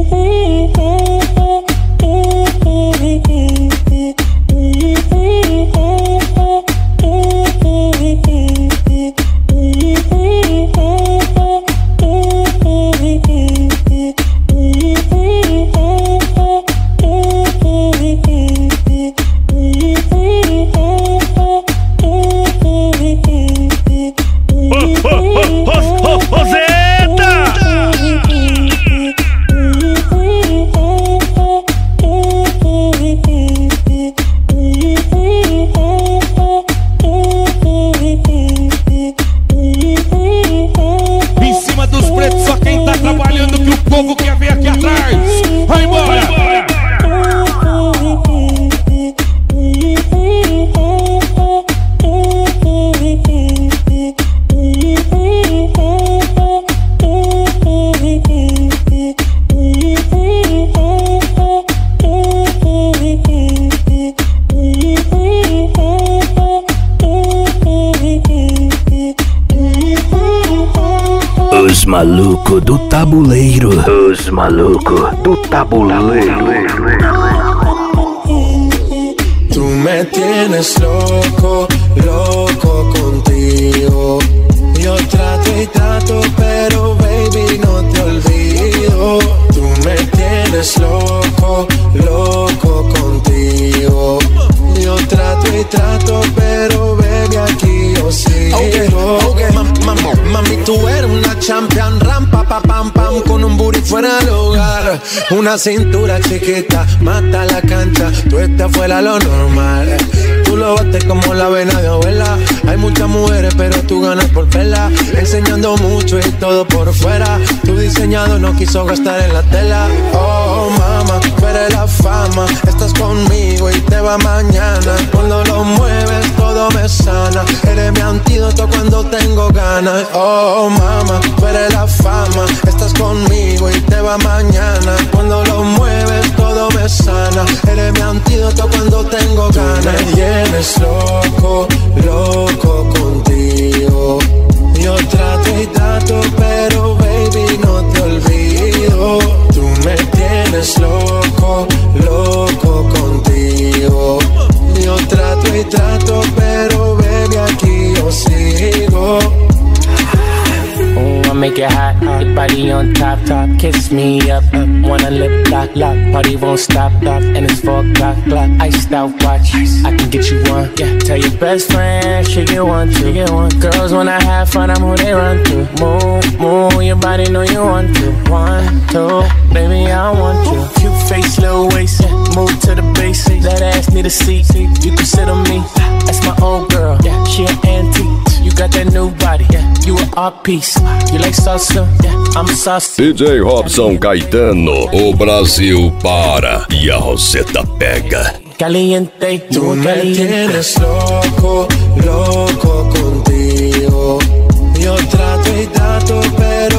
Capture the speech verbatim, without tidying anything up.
Os malucos do tabuleiro. Os malucos do tabuleiro. Tú me tienes loco, loco contigo. Yo trato y trato, pero baby no te olvido. Tú me tienes loco, loco contigo. Yo trato y trato, pero baby aquí yo sigo. Okay, okay. Mam, mam, mami, tú eres una champion, rampa, pa, pam, pam, con un booty fuera del hogar. Una cintura chiquita, mata la cancha, tú estás fuera lo normal. Tú lo bates como la vena de abuela. Hay muchas mujeres, pero tú ganas por vela. Enseñando mucho y todo por fuera. Tu diseñado no quiso gastar en la tela. Oh, mama, tú eres la fama. Estás conmigo y te va mañana. Cuando lo mueves todo me sana. Eres mi antídoto cuando tengo ganas. Oh, mama, tú eres la fama. Estás conmigo y te va mañana. Cuando lo mueves todo me sana. Eres mi antídoto cuando tengo ganas. Tú me tienes loco, loco contigo. Yo trato y trato, pero baby no te olvido. Tú me tienes loco, loco contigo. Yo trato y trato, pero baby aquí yo sigo. Oh, I make it hot, your body on top, top. Kiss me up, up. Wanna lip lock, lock. Party won't stop, stop. And it's four o'clock, clock. Iced out watch, I can get you one. Yeah, tell your best friend she get one, she get one. Girls wanna have fun, I'm who they run to. Move, move, your body know you want to. One, two, baby I want you. Cute face, little waist, yeah. Move to the basics. That ass need a seat, you can sit on me. That's my old girl, yeah. She an antique. You got that new body, yeah. You an art piece. You like salsa, yeah. I'm saucy. D J Robson Caetano, o Brasil para e a Roseta pega. Caliente, tú me tienes loco, loco contigo. Yo trato y trato, pero